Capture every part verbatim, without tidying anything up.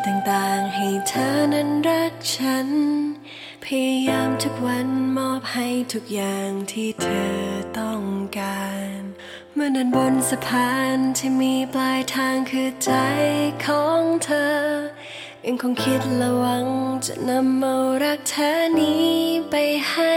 ต่างๆให้เธอนั้นรักฉันพยายามทุกวันมอบให้ทุกอย่างที่เธอต้องการเมื่อเดินบนสะพานที่มีปลายทางคือใจของเธอยังคงคิดและหวังจะนำเอารักเธอนี้ไปให้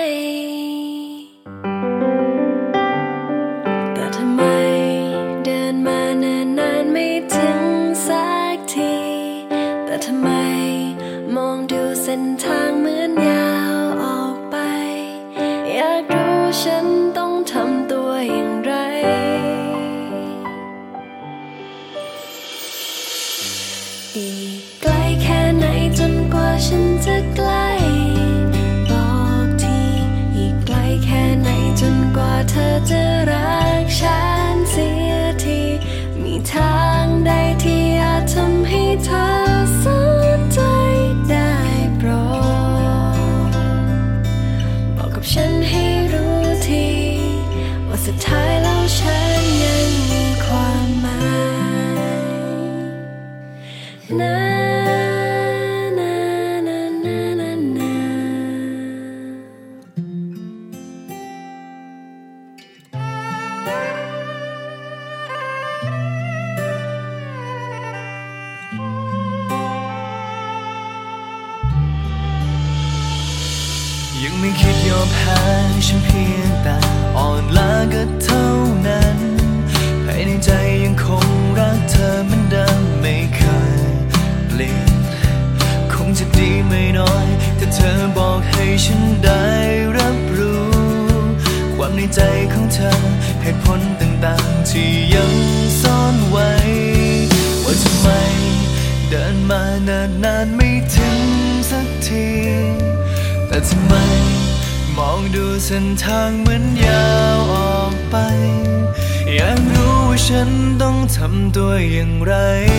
แต่ทำไมเดินมาเนิ่นนานไม่ถึงสักทีแต่ทำไมมองดูเส้นทางเหมือนยาวออกไปอยากรู้ฉันต้องทำตัวอย่างไรอีกไกลแค่ไหนจนกว่าฉันจะใกล้บอกทีอีกไกลแค่ไหนจนกว่าเธอจะรักฉันเสียทีมีทางใดที่อาจทำให้เธอสนใจได้โปรดบอกกับฉันให้รู้ทีว่าสุดท้ายแล้วฉันยังมีความหมายนะนะนะนะนะนะยังไม่คิดยอมแพ้ฉันเพียงแต่อ่อนล้าก็เท่านั้นภายในใจยังคงรักเธอเหมือนเดิมไม่เคยเปลี่ยนคงจะดีไม่น้อยถ้าเธอบอกให้ฉันได้รับรู้ความในใจของเธอเหตุผลต่างๆที่ยังซ่อนไว้ว่าทำไมเดินมานานๆไม่ถึงสักทีแต่ทำไมมองดูเส้นทางเหมือนยาวออกไปอยากรู้ว่าฉันต้องทำตัวอย่างไร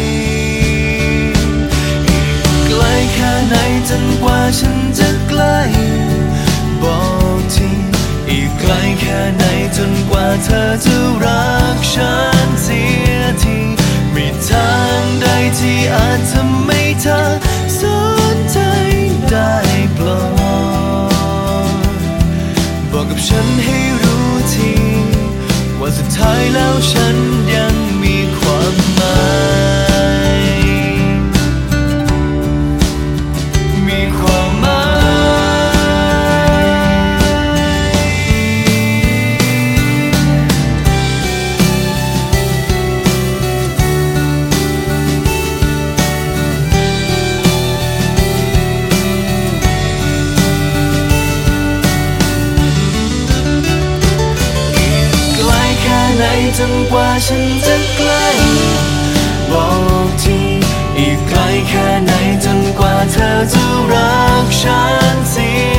อีกไกลแค่ไหนจนกว่าฉันจะใกล้บอกทีอีกไกลแค่ไหนจนกว่าเธอจะรักฉันเสียทีมีทางใดที่อาจทำให้เธอสนใจได้โปรดบอกกับฉันให้รู้ทีว่าสุดท้ายแล้วฉันยังมีความหมายมีความหมายจนกว่าฉันจะใกล้บอกทีอีกไกลแค่ไหนจนกว่าเธอจะรักฉันเสีย